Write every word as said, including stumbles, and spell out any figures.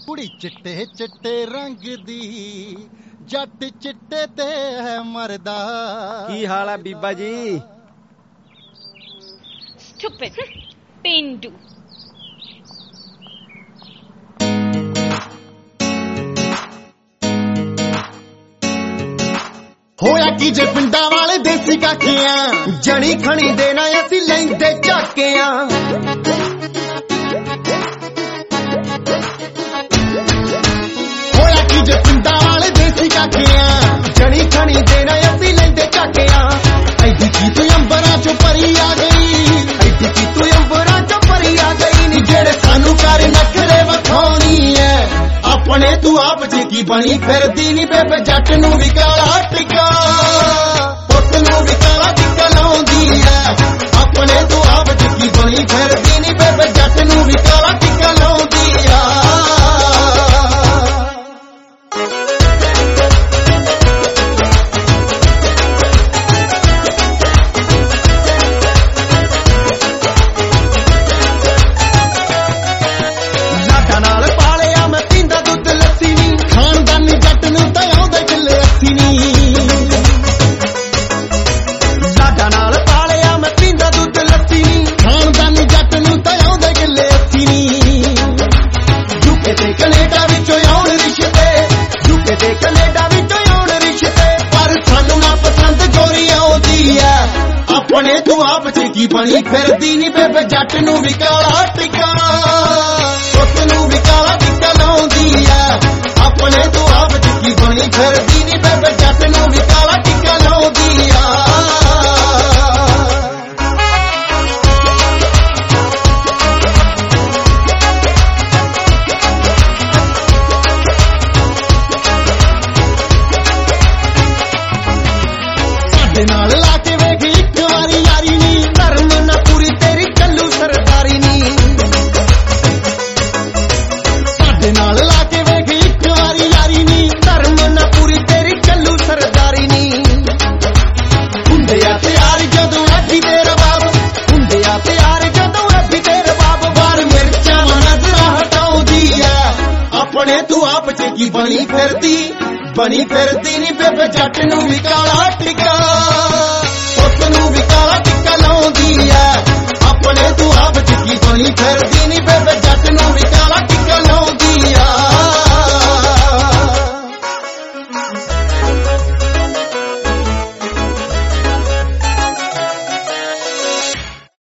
कुड़ी चिट्टे चिट्टे रंग दी जट चिट्टे ते है मरदा। की हाल है बीबा जी? Stupid, पेंडू। होया की जे पिंडा वाले देसी काकियां जनी खणी देना असी लैंदे झाकियां। होया की जे पिंडा वाले देसी काकियां जनी खणी देना असी लैंदे झाकियां। ऐदी की तू अंबरां चों परी आ गई, ऐदी की तू अंबरां चों परी आ गई नी। जेड़े सानू कर नखरे वखाउणी है अपने तू आप च की बनी फिरदी नी बेबे जट नू भी काला टिक्का पुत नू भी काला टिक्का लाउंदी है। अपने तू आप च की बनी फिरदी नी बेबे जट नू भी काला टिक्का लाउंदी है। अपने तू आप च की बनी फिरदी नी बेबे जट नू भी काला टिक्का पुत नू भी काला टिक्का लाउंदी है। अपने तू आप च की बनी फिरदी नी बेबे जट नू भी काला टिक्का लाउंदी है। साडे नाल ला के वेख एक वारी यारी नी धर्म ना पूरी तेरी कल्लू सरदारी नी। साडे नाल ला के वेख एक वारी यारी नी धर्म ना पूरी तेरी कल्लू सरदारी नी। हुंदे आ तैयार जदों अड्डी तेरा बाप, हुंदे आ तैयार जदों अड्डी तेरे बाप। बार मिर्चां नजरां हटाउंदी है। अपने तू आप च की बनी फिरदी बनी फिरदी नी बेबे जट नू भी काला टिक्का पुत नू भी काला टिक्का लाउंदी है। अपने तू आप च की बनी फिरदी नी बेबे